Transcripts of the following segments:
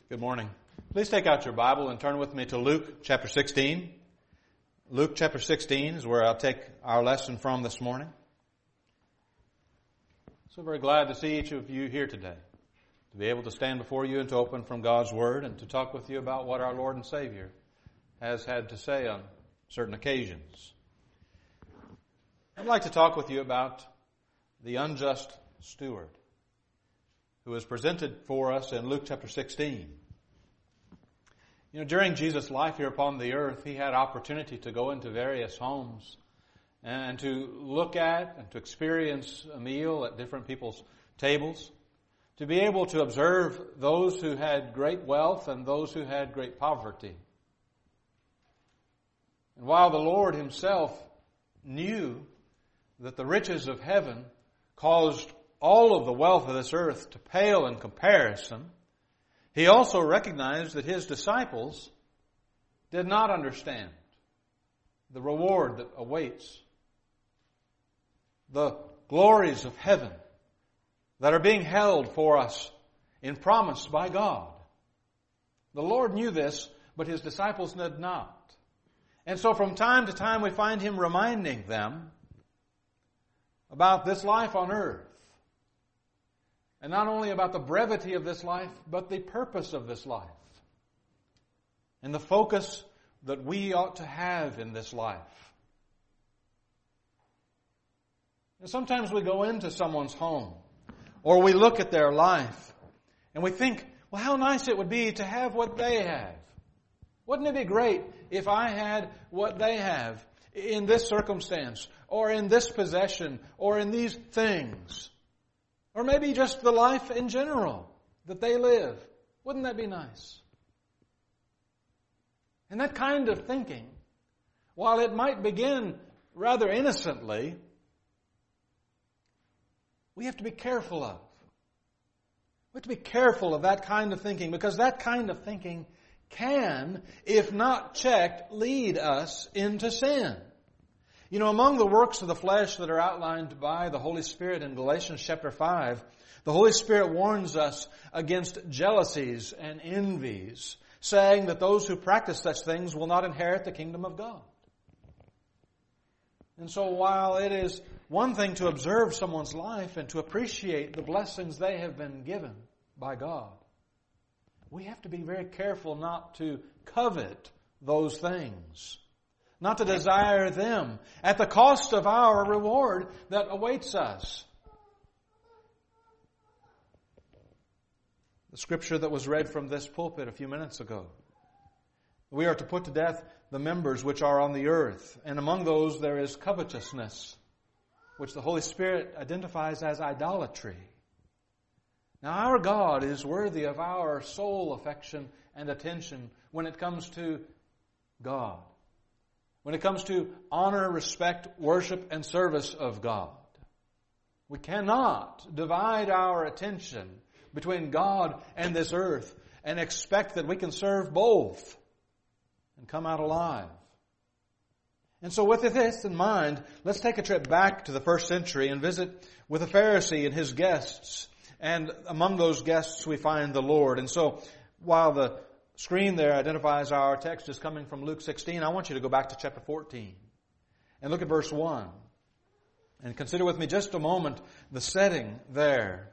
Good morning. Please take out your Bible and turn with me to Luke chapter 16. Luke chapter 16 is where I'll take our lesson from this morning. So very glad to see each of you here today, to be able to stand before you and to open from God's Word and to talk with you about what our Lord and Savior has had to say on certain occasions. I'd like to talk with you about the unjust steward, who is presented for us in Luke chapter 16. During Jesus' life here upon the earth, He had opportunity to go into various homes and to look at and to experience a meal at different people's tables, to be able to observe those who had great wealth and those who had great poverty. And while the Lord Himself knew that the riches of heaven caused all of the wealth of this earth to pale in comparison, He also recognized that His disciples did not understand the reward that awaits, the glories of heaven that are being held for us in promise by God. The Lord knew this, but His disciples did not. And so from time to time we find Him reminding them about this life on earth. And not only about the brevity of this life, but the purpose of this life. And the focus that we ought to have in this life. And sometimes we go into someone's home, or we look at their life, and we think, well, how nice it would be to have what they have. Wouldn't it be great if I had what they have in this circumstance, or in this possession, or in these things? Or maybe just the life in general that they live. Wouldn't that be nice? And that kind of thinking, while it might begin rather innocently, we have to be careful of. We have to be careful of that kind of thinking, because that kind of thinking can, if not checked, lead us into sin. Among the works of the flesh that are outlined by the Holy Spirit in Galatians chapter 5, the Holy Spirit warns us against jealousies and envies, saying that those who practice such things will not inherit the kingdom of God. And so while it is one thing to observe someone's life and to appreciate the blessings they have been given by God, we have to be very careful not to covet those things, not to desire them at the cost of our reward that awaits us. The scripture that was read from this pulpit a few minutes ago. We are to put to death the members which are on the earth, and among those there is covetousness, which the Holy Spirit identifies as idolatry. Now our God is worthy of our sole affection and attention when it comes to God. When it comes to honor, respect, worship, and service of God. We cannot divide our attention between God and this earth and expect that we can serve both and come out alive. And so with this in mind, let's take a trip back to the first century and visit with a Pharisee and his guests. And among those guests we find the Lord. And so while the screen there identifies our text as coming from Luke 16, I want you to go back to chapter 14 and look at verse 1 and consider with me just a moment the setting there.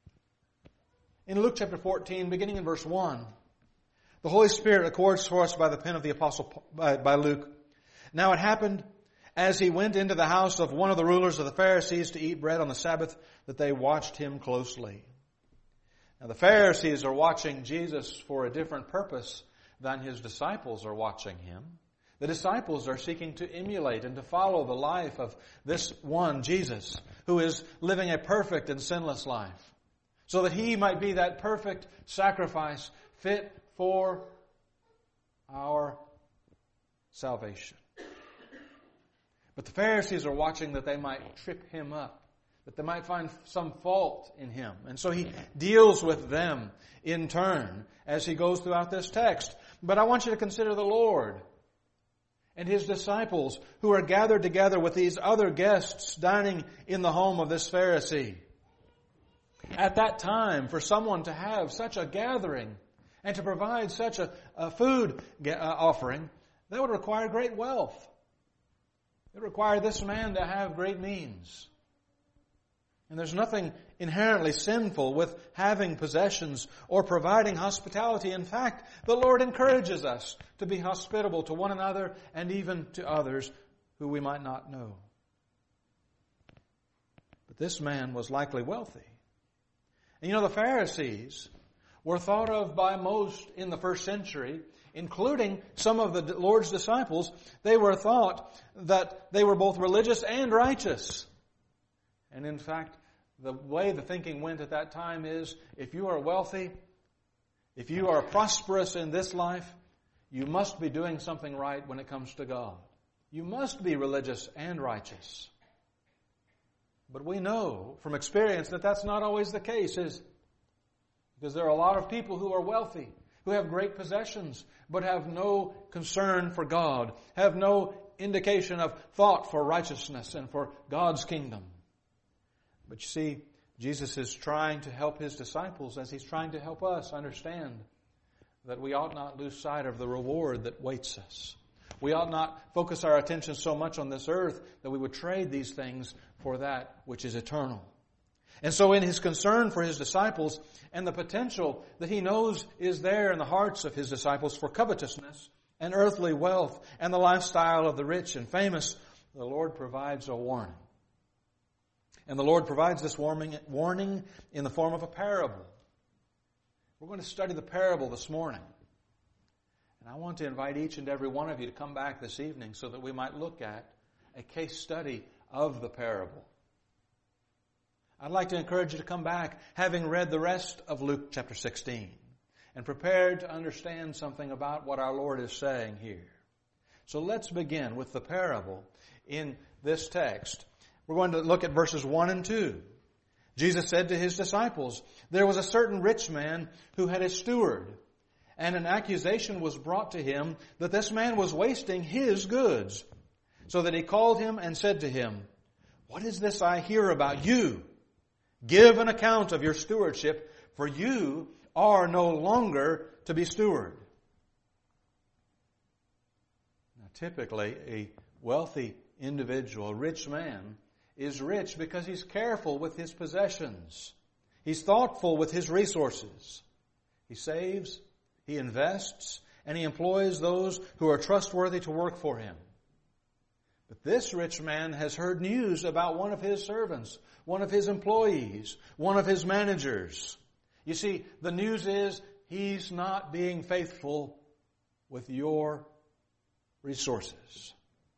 In Luke chapter 14, beginning in verse 1, the Holy Spirit records for us by the pen of the apostle by Luke. Now it happened as he went into the house of one of the rulers of the Pharisees to eat bread on the Sabbath that they watched him closely. Now the Pharisees are watching Jesus for a different purpose than His disciples are watching Him. The disciples are seeking to emulate and to follow the life of this one, Jesus, who is living a perfect and sinless life, so that He might be that perfect sacrifice fit for our salvation. But the Pharisees are watching that they might trip Him up, that they might find some fault in Him. And so He deals with them in turn as He goes throughout this text. But I want you to consider the Lord and His disciples who are gathered together with these other guests dining in the home of this Pharisee. At that time, for someone to have such a gathering And to provide such a food offering, that would require great wealth. It would require this man to have great means. And there's nothing inherently sinful with having possessions or providing hospitality. In fact, the Lord encourages us to be hospitable to one another and even to others who we might not know. But this man was likely wealthy. And the Pharisees were thought of by most in the first century, including some of the Lord's disciples. They were thought that they were both religious and righteous. And in fact, the way the thinking went at that time is, if you are wealthy, if you are prosperous in this life, you must be doing something right when it comes to God. You must be religious and righteous. But we know from experience that that's not always the case, because there are a lot of people who are wealthy, who have great possessions, but have no concern for God, have no indication of thought for righteousness and for God's kingdom. But you see, Jesus is trying to help His disciples as He's trying to help us understand that we ought not lose sight of the reward that waits us. We ought not focus our attention so much on this earth that we would trade these things for that which is eternal. And so in His concern for His disciples and the potential that He knows is there in the hearts of His disciples for covetousness and earthly wealth and the lifestyle of the rich and famous, the Lord provides a warning. And the Lord provides this warning in the form of a parable. We're going to study the parable this morning. And I want to invite each and every one of you to come back this evening so that we might look at a case study of the parable. I'd like to encourage you to come back having read the rest of Luke chapter 16 and prepared to understand something about what our Lord is saying here. So let's begin with the parable in this text. We're going to look at verses 1 and 2. Jesus said to His disciples, "There was a certain rich man who had a steward, and an accusation was brought to him that this man was wasting his goods. So that he called him and said to him, 'What is this I hear about you? Give an account of your stewardship, for you are no longer to be steward.'" Now, typically, a wealthy individual, a rich man, is rich because he's careful with his possessions. He's thoughtful with his resources. He saves, he invests, and he employs those who are trustworthy to work for him. But this rich man has heard news about one of his servants, one of his employees, one of his managers. You see, the news is he's not being faithful with your resources.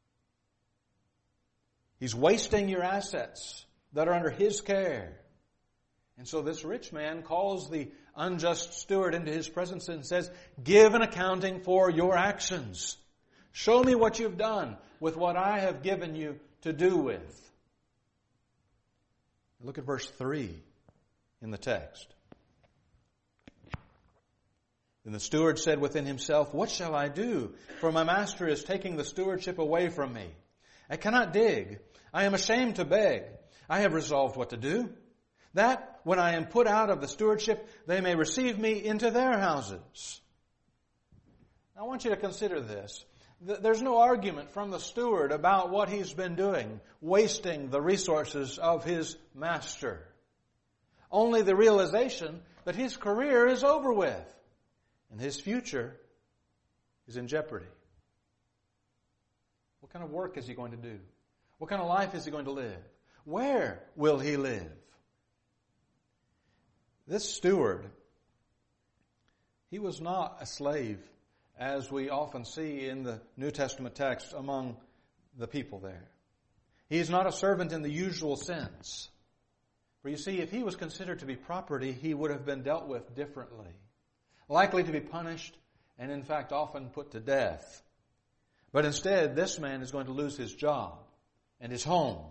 He's wasting your assets that are under his care. And so this rich man calls the unjust steward into his presence and says, "Give an accounting for your actions. Show me what you've done with what I have given you to do with." Look at verse 3 in the text. Then the steward said within himself, "What shall I do? For my master is taking the stewardship away from me. I cannot dig. I am ashamed to beg. I have resolved what to do, that when I am put out of the stewardship, they may receive me into their houses." I want you to consider this. There's no argument from the steward about what he's been doing, wasting the resources of his master. Only the realization that his career is over with and his future is in jeopardy. What kind of work is he going to do? What kind of life is he going to live? Where will he live? This steward, he was not a slave, as we often see in the New Testament text among the people there. He is not a servant in the usual sense. For you see, if he was considered to be property, he would have been dealt with differently, likely to be punished and in fact often put to death. But instead, this man is going to lose his job and his home.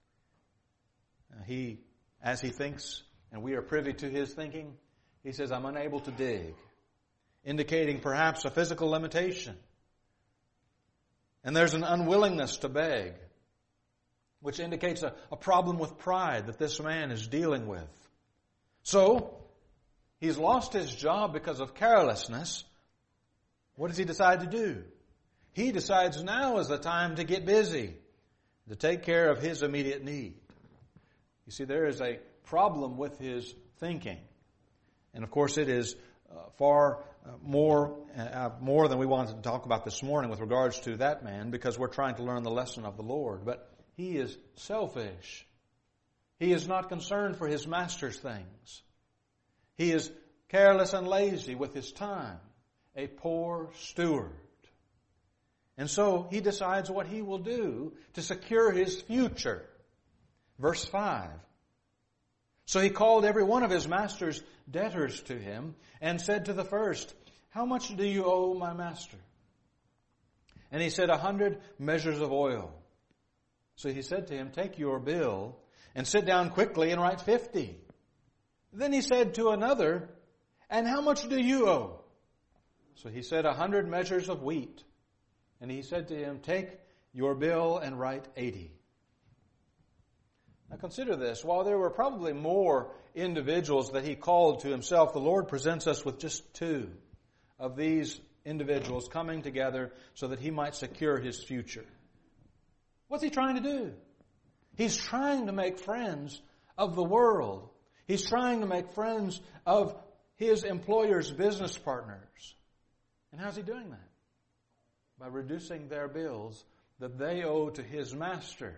As he thinks, and we are privy to his thinking, he says, "I'm unable to dig," indicating perhaps a physical limitation. And there's an unwillingness to beg, which indicates a problem with pride that this man is dealing with. So, He's lost his job because of carelessness. What does he decide to do? He decides now is the time to get busy, to take care of his immediate need. You see, there is a problem with his thinking. And of course, it is far more than we wanted to talk about this morning with regards to that man, because we're trying to learn the lesson of the Lord. But he is selfish. He is not concerned for his master's things. He is careless and lazy with his time, a poor steward. And so he decides what he will do to secure his future. Verse 5. So he called every one of his master's debtors to him and said to the first, "How much do you owe my master?" And he said, 100 measures of oil. So he said to him, "Take your bill and sit down quickly and write 50. Then he said to another, "And how much do you owe?" So he said, 100 measures of wheat. And he said to him, "Take your bill and write 80. Now consider this. While there were probably more individuals that he called to himself, the Lord presents us with just 2 of these individuals coming together so that he might secure his future. What's he trying to do? He's trying to make friends of the world. He's trying to make friends of his employer's business partners. And how's he doing that? By reducing their bills that they owe to his master.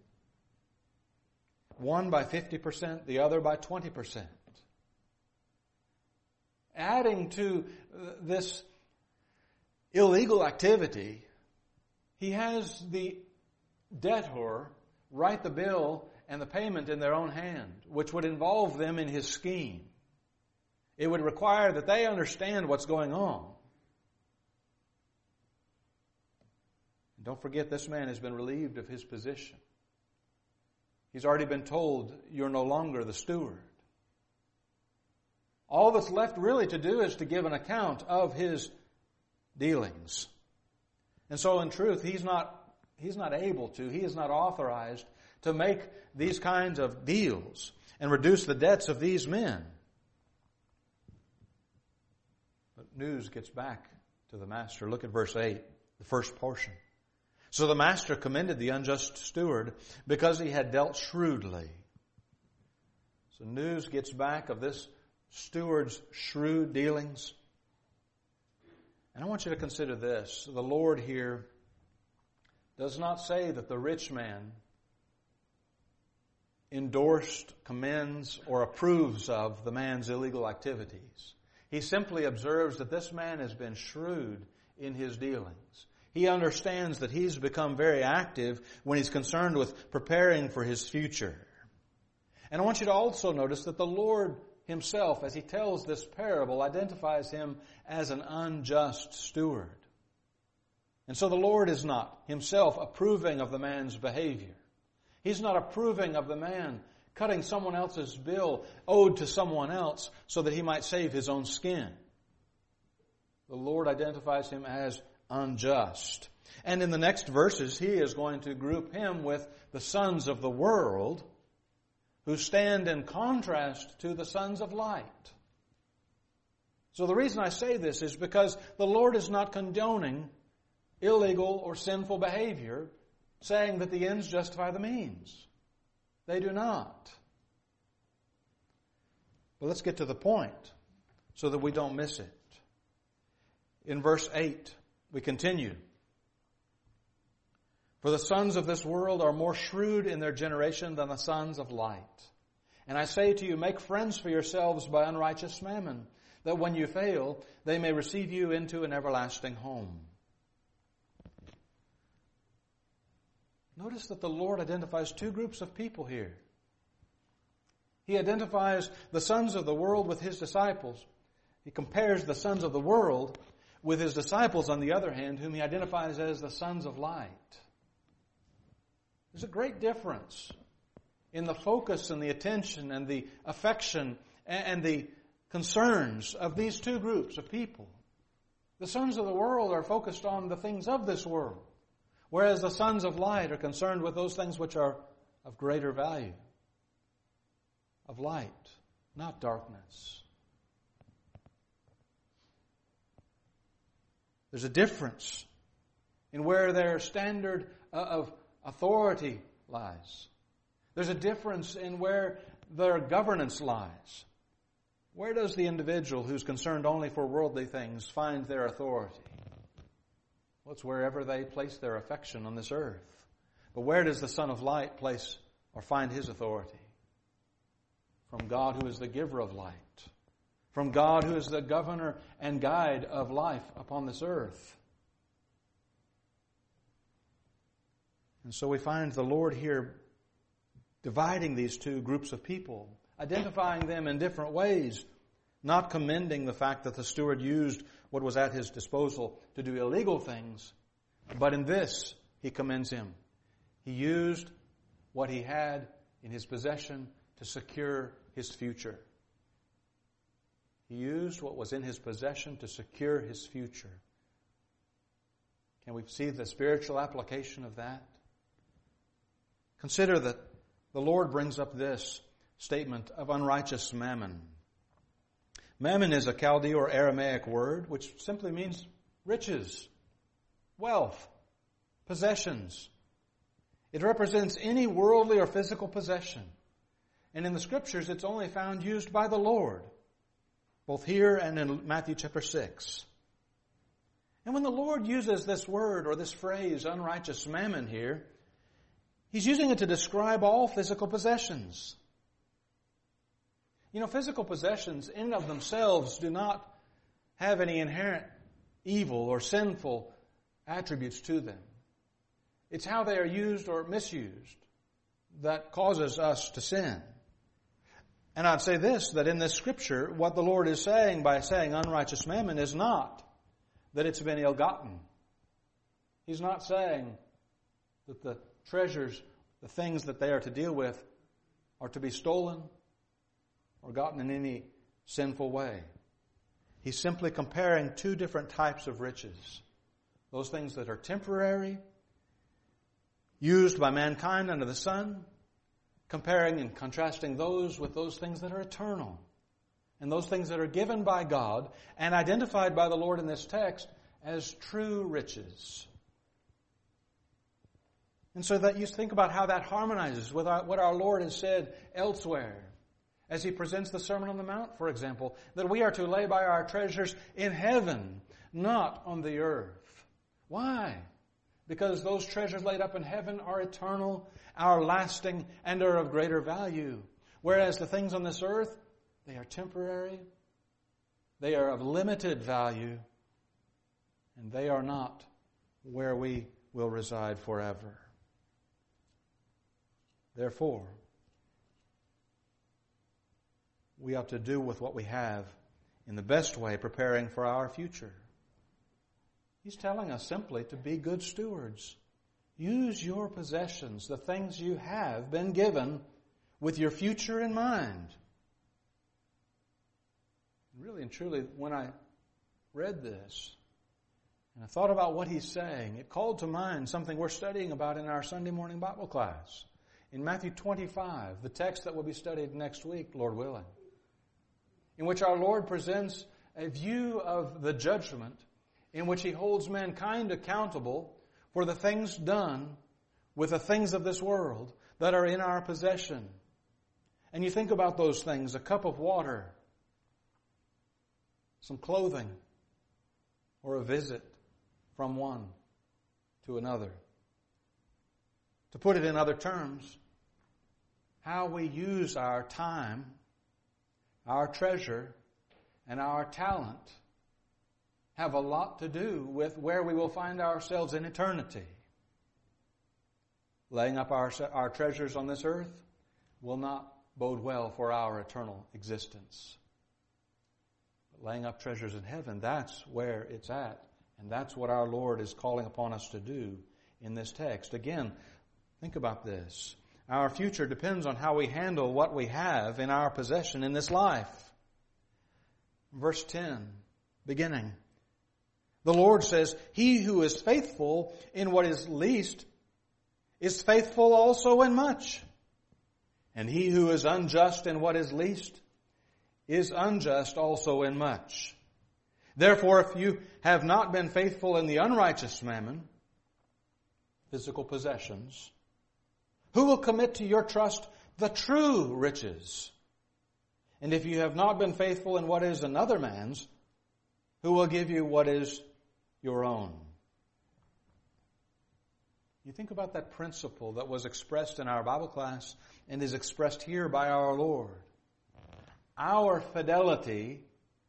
One by 50%, the other by 20%. Adding to this illegal activity, he has the debtor write the bill and the payment in their own hand, which would involve them in his scheme. It would require that they understand what's going on. Don't forget, this man has been relieved of his position. He's already been told, "You're no longer the steward." All that's left really to do is to give an account of his dealings. And so in truth, he is not authorized to make these kinds of deals and reduce the debts of these men. But news gets back to the master. Look at verse 8, the first portion. So the master commended the unjust steward because he had dealt shrewdly. So news gets back of this steward's shrewd dealings. And I want you to consider this. The Lord here does not say that the rich man endorsed, commends, or approves of the man's illegal activities. He simply observes that this man has been shrewd in his dealings. He understands that he's become very active when he's concerned with preparing for his future. And I want you to also notice that the Lord himself, as he tells this parable, identifies him as an unjust steward. And so the Lord is not himself approving of the man's behavior. He's not approving of the man cutting someone else's bill owed to someone else so that he might save his own skin. The Lord identifies him as unjust. And in the next verses, he is going to group him with the sons of the world, who stand in contrast to the sons of light. So the reason I say this is because the Lord is not condoning illegal or sinful behavior, saying that the ends justify the means. They do not. But let's get to the point so that we don't miss it. In verse 8, we continue. For the sons of this world are more shrewd in their generation than the sons of light. And I say to you, make friends for yourselves by unrighteous mammon, that when you fail, they may receive you into an everlasting home. Notice that the Lord identifies 2 groups of people here. He identifies the sons of the world with his disciples. He compares the sons of the world with his disciples, on the other hand, whom he identifies as the sons of light. There's a great difference in the focus and the attention and the affection and the concerns of these 2 groups of people. The sons of the world are focused on the things of this world, whereas the sons of light are concerned with those things which are of greater value, of light, not darkness. There's a difference in where their standard of authority lies. There's a difference in where their governance lies. Where does the individual who's concerned only for worldly things find their authority? Well, it's wherever they place their affection on this earth. But where does the Son of Light place or find his authority? From God, who is the giver of light. From God, who is the governor and guide of life upon this earth. And so we find the Lord here dividing these two groups of people, identifying them in different ways, not commending the fact that the steward used what was at his disposal to do illegal things, but in this he commends him. He used what he had in his possession to secure his future. He used what was in his possession to secure his future. Can we see the spiritual application of that? Consider that the Lord brings up this statement of unrighteous mammon. Mammon is a Chaldee or Aramaic word which simply means riches, wealth, possessions. It represents any worldly or physical possession. And in the Scriptures, it's only found used by the Lord, both here and in Matthew chapter 6. And when the Lord uses this word or this phrase, unrighteous mammon here, He's using it to describe all physical possessions. You know, physical possessions in and of themselves do not have any inherent evil or sinful attributes to them. It's how they are used or misused that causes us to sin. And I'd say this, that in this Scripture, what the Lord is saying by saying unrighteous mammon is not that it's been ill-gotten. He's not saying that the treasures, the things that they are to deal with, are to be stolen or gotten in any sinful way. He's simply comparing two different types of riches. Those things that are temporary, used by mankind under the sun, comparing and contrasting those with those things that are eternal, and those things that are given by God and identified by the Lord in this text as true riches. And so that you think about how that harmonizes with what our Lord has said elsewhere, as He presents the Sermon on the Mount, for example, that we are to lay by our treasures in heaven, not on the earth. Why? Because those treasures laid up in heaven are eternal, are lasting, and are of greater value. Whereas the things on this earth, they are temporary, they are of limited value, and they are not where we will reside forever. Therefore, we ought to do with what we have in the best way, preparing for our future. He's telling us simply to be good stewards. Use your possessions, the things you have been given, with your future in mind. Really and truly, when I read this, and I thought about what he's saying, it called to mind something we're studying about in our Sunday morning Bible class. In Matthew 25, the text that will be studied next week, Lord willing, in which our Lord presents a view of the judgment in which He holds mankind accountable for the things done with the things of this world that are in our possession. And you think about those things, a cup of water, some clothing, or a visit from one to another. To put it in other terms, how we use our time, our treasure, and our talent have a lot to do with where we will find ourselves in eternity. Laying up our treasures on this earth will not bode well for our eternal existence. But laying up treasures in heaven, that's where it's at. And that's what our Lord is calling upon us to do in this text. Again, think about this. Our future depends on how we handle what we have in our possession in this life. Verse 10, beginning. The Lord says, "He who is faithful in what is least is faithful also in much. And he who is unjust in what is least is unjust also in much. Therefore, if you have not been faithful in the unrighteous mammon, physical possessions, who will commit to your trust the true riches? And if you have not been faithful in what is another man's, who will give you what is your own? You think about that principle that was expressed in our Bible class and is expressed here by our Lord. Our fidelity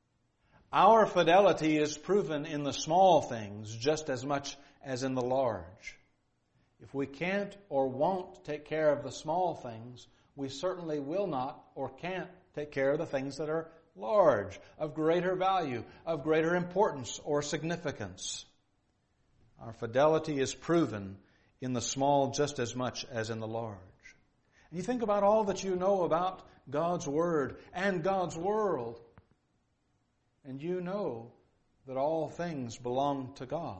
is proven in the small things just as much as in the large. If we can't or won't take care of the small things, we certainly will not or can't take care of the things that are large, of greater value, of greater importance or significance. Our fidelity is proven in the small just as much as in the large. And you think about all that you know about God's Word and God's world, and you know that all things belong to God.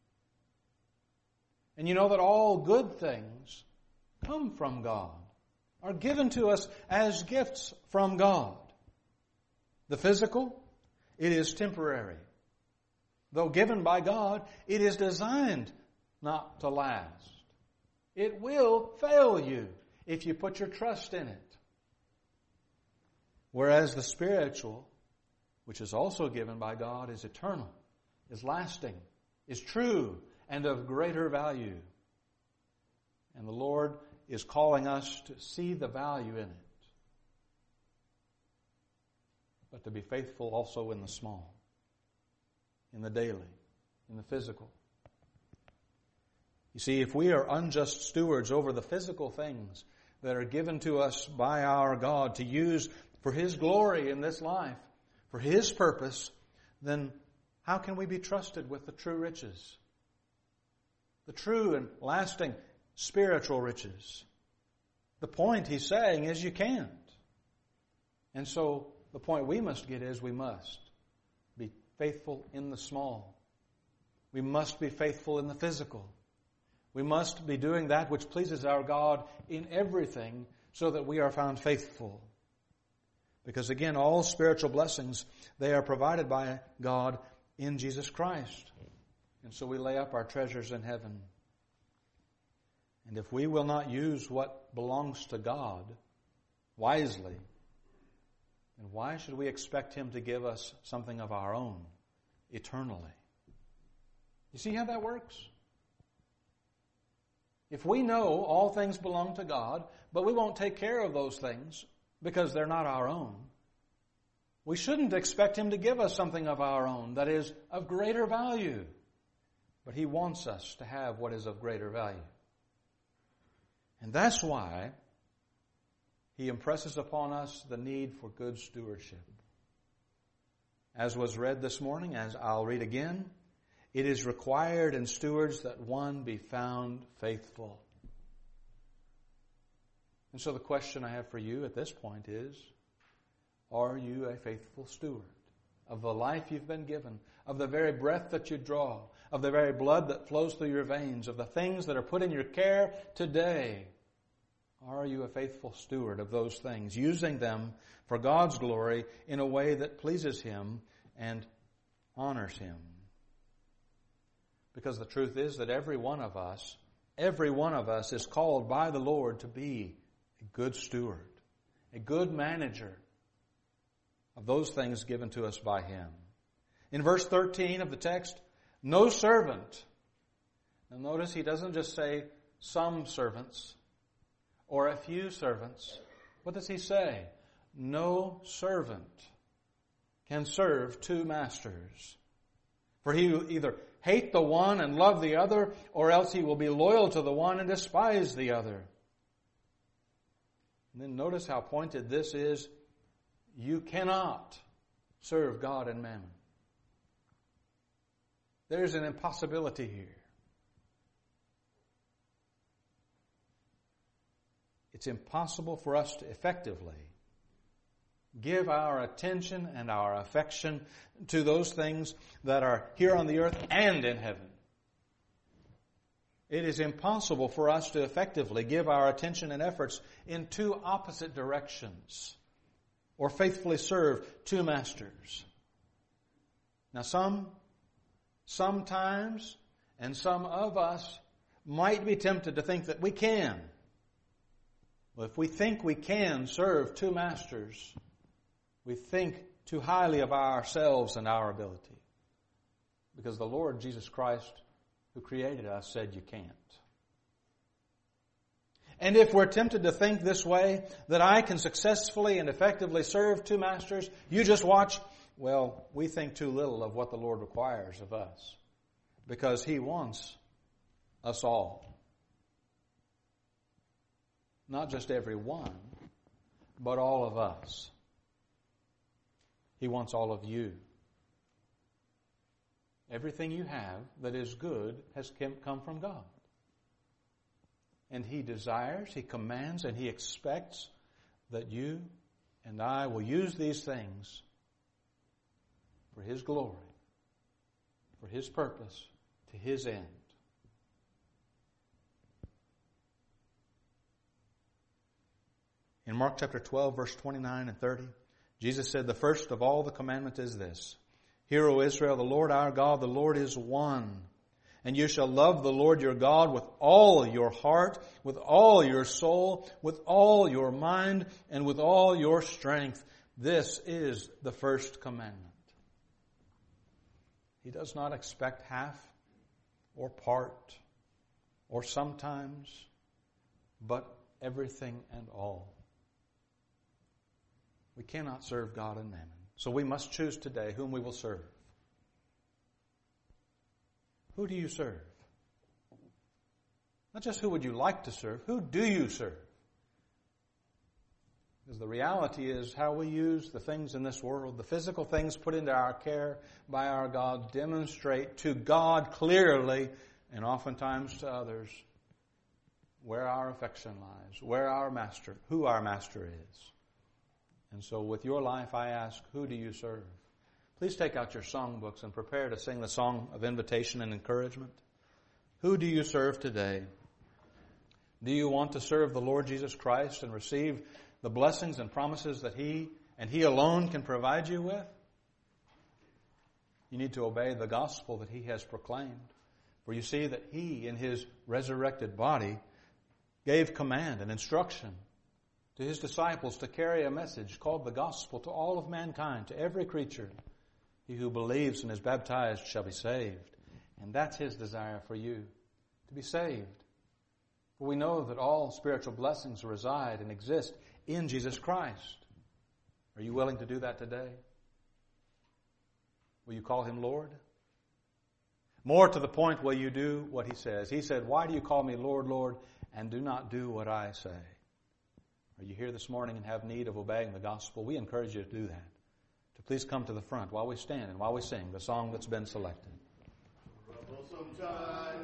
And you know that all good things come from God, are given to us as gifts from God. The physical, it is temporary. Though given by God, it is designed not to last. It will fail you if you put your trust in it. Whereas the spiritual, which is also given by God, is eternal, is lasting, is true, and of greater value. And the Lord is calling us to see the value in it, but to be faithful also in the small, in the daily, in the physical. You see, if we are unjust stewards over the physical things that are given to us by our God to use for His glory in this life, for His purpose, then how can we be trusted with the true riches? The true and lasting spiritual riches. The point he's saying is you can't. And so the point we must get is we must be faithful in the small. We must be faithful in the physical. We must be doing that which pleases our God in everything so that we are found faithful. Because again, all spiritual blessings, they are provided by God in Jesus Christ. And so we lay up our treasures in heaven. And if we will not use what belongs to God wisely, then why should we expect Him to give us something of our own eternally? You see how that works? If we know all things belong to God, but we won't take care of those things because they're not our own, we shouldn't expect Him to give us something of our own that is of greater value. But He wants us to have what is of greater value. And that's why He impresses upon us the need for good stewardship. As was read this morning, as I'll read again, it is required in stewards that one be found faithful. And so the question I have for you at this point is, are you a faithful steward of the life you've been given, of the very breath that you draw, of the very blood that flows through your veins, of the things that are put in your care today? Are you a faithful steward of those things, using them for God's glory in a way that pleases Him and honors Him? Because the truth is that every one of us is called by the Lord to be a good steward, a good manager of those things given to us by Him. In verse 13 of the text, no servant. Now notice he doesn't just say some servants or a few servants. What does he say? No servant can serve two masters. For he will either hate the one and love the other, or else he will be loyal to the one and despise the other. And then notice how pointed this is. You cannot serve God and mammon. There's an impossibility here. It's impossible for us to effectively give our attention and our affection to those things that are here on the earth and in heaven. It is impossible for us to effectively give our attention and efforts in two opposite directions or faithfully serve two masters. Now sometimes, and some of us might be tempted to think that we can. Well, if we think we can serve two masters, we think too highly of ourselves and our ability. Because the Lord Jesus Christ, who created us, said you can't. And if we're tempted to think this way, that I can successfully and effectively serve two masters, you just watch. Well, we think too little of what the Lord requires of us. Because He wants us all. Not just every one, but all of us. He wants all of you. Everything you have that is good has come from God. And He desires, He commands, and He expects that you and I will use these things for His glory, for His purpose, to His end. In Mark chapter 12, verse 29 and 30, Jesus said, the first of all the commandments is this: Hear, O Israel, the Lord our God, the Lord is one. And you shall love the Lord your God with all your heart, with all your soul, with all your mind, and with all your strength. This is the first commandment. He does not expect half or part or sometimes, but everything and all. We cannot serve God and mammon. So we must choose today whom we will serve. Who do you serve? Not just who would you like to serve, who do you serve? Because the reality is how we use the things in this world, the physical things put into our care by our God, demonstrate to God clearly, and oftentimes to others, where our affection lies, who our master is. And so with your life, I ask, who do you serve? Please take out your songbooks and prepare to sing the song of invitation and encouragement. Who do you serve today? Do you want to serve the Lord Jesus Christ and receive the blessings and promises that He and He alone can provide you with? You need to obey the gospel that He has proclaimed. For you see that He, in His resurrected body, gave command and instruction to His disciples to carry a message called the gospel to all of mankind, to every creature. He who believes and is baptized shall be saved. And that's His desire for you, to be saved. For we know that all spiritual blessings reside and exist in Jesus Christ. Are you willing to do that today? Will you call Him Lord? More to the point, will you do what He says? He said, why do you call me Lord, Lord, and do not do what I say? Are you here this morning and have need of obeying the gospel? We encourage you to do that. To please come to the front while we stand and while we sing the song that's been selected.